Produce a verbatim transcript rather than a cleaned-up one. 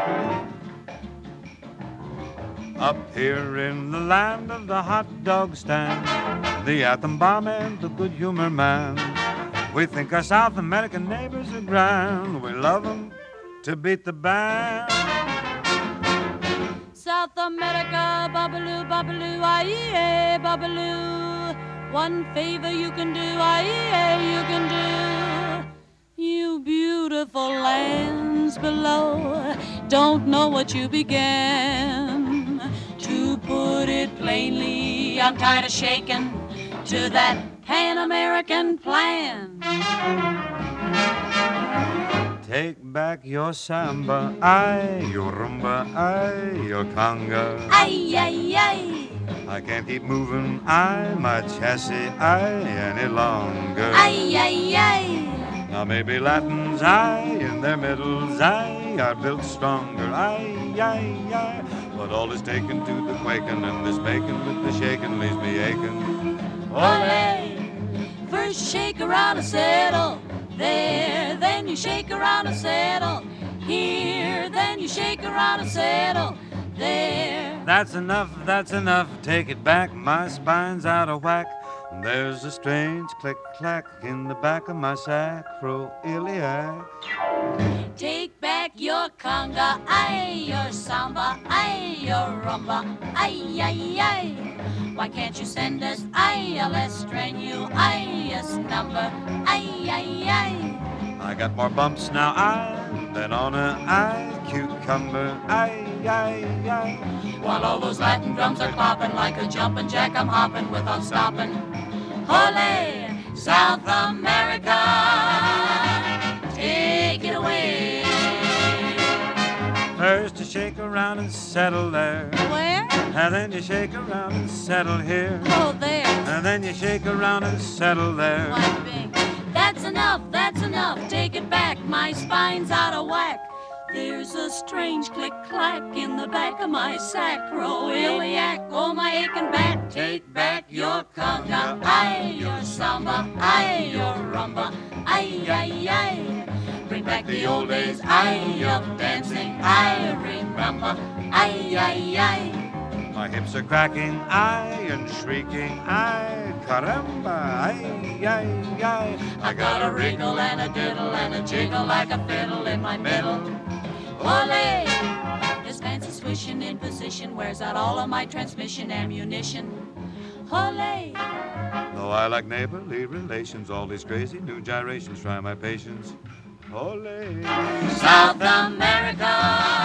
Up here in the land of the hot dog stand, the atom bomb and the good humor man, we think our South American neighbors are grand. We love them to beat the band. South America, babaloo, babaloo, aye, babaloo. One favor you can do, aye, you can do. You beautiful lands below don't know what you began. To put it plainly, I'm tired of shaking to that Pan-American plan. Take back your samba, aye, your rumba, aye, your conga. Aye, aye, aye. I can't keep moving, aye, my chassis, aye, any longer. Aye, aye, aye. Now maybe Latins, aye, in their middles, aye, are built stronger, aye, aye, aye. But all is taken to the quaking, and this bacon with the shaking leaves me aching. Ole! First shake around a settle, there, then you shake around a settle, here, then you shake around a settle, there. That's enough, that's enough, take it back, my spine's out of whack. There's a strange click-clack in the back of my sacroiliac. Take back your conga, aye, your samba, aye, your rumba, aye, aye, aye. Why can't you send us, aye, a less strenuous number, aye, aye, aye. I got more bumps now, aye, than on a aye cucumber, aye, aye, aye. While all those Latin drums are clopping like a jumping jack, I'm hopping without stopping. Ole, South America, take it away. First you shake around and settle there. Where? And then you shake around and settle here. Oh, there. And then you shake around and settle there. Why, Bing, that's enough, that's enough. Take it back, my spine's out of whack. There's a strange click-clack in the back of my sacroiliac. Oh, my aching back. Take back your conga, aye, your samba, aye, your rumba, aye, aye, aye. Bring back the old days, aye, of dancing, I remember, aye, aye, aye. My hips are cracking, aye, and shrieking, aye, caramba, aye, aye, aye. I got a wriggle and a diddle and a jiggle like a fiddle in my middle. Ole! This fancy swishing in position wears out all of my transmission ammunition. Ole! Though I like neighborly relations, all these crazy new gyrations try my patience. Ole! South America!